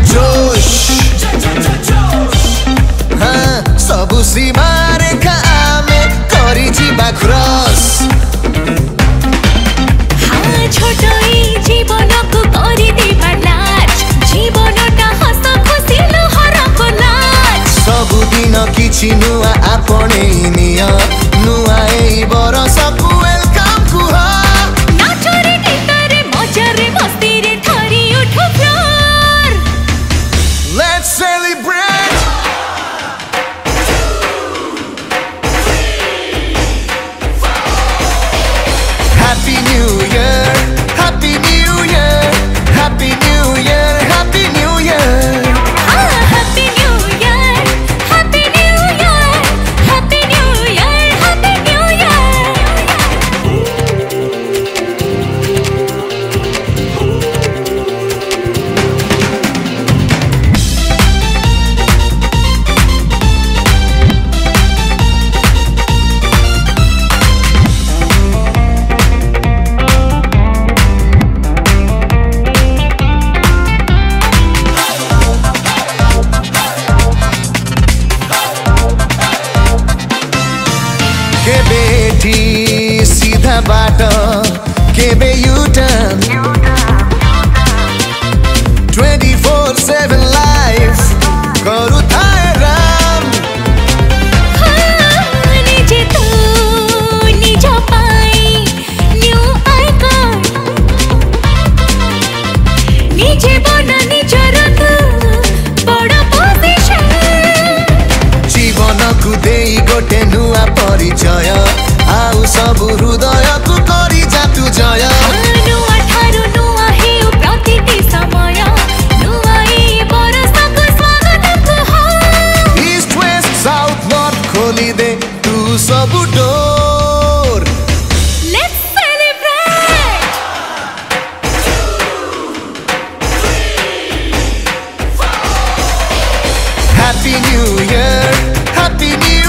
जोश हाँ सबु सीमा रेखा आमे करी जीवा क्रॉस हाँ छोटई जीवन को करी देबा नाच जीवनटा हस खुशी लहर को नाच सबु दिन किछि नुआ आपणे निया नुआ एई बरसकु वेलकम कुह नाचरे गीतरे मजारे मस्तीरे ठरी उठो प्यार Let's celebrate Happy New Year Happy New Year Happy New Year Happy New Year Happy New Year Happy New Year Happy New Year Happy New केबे एठी सीधा बाटो केबे U-turn 24/7 life करू थाए राम निजे तू निज पाई न्यू आइकन निजे बना निजर तू बड़ पोजिशन जीवन को देई गोटे नुआ परिचय आउ सब हृदय को करी जातु जय नुआ ठारू नुआ हेउ प्रतिति समय नुआ ए बरसको स्वागत कुह ईस्ट वेस्ट साउथ नॉर्थ खोली दे तू सब door let's celebrate Happy New Year Happy New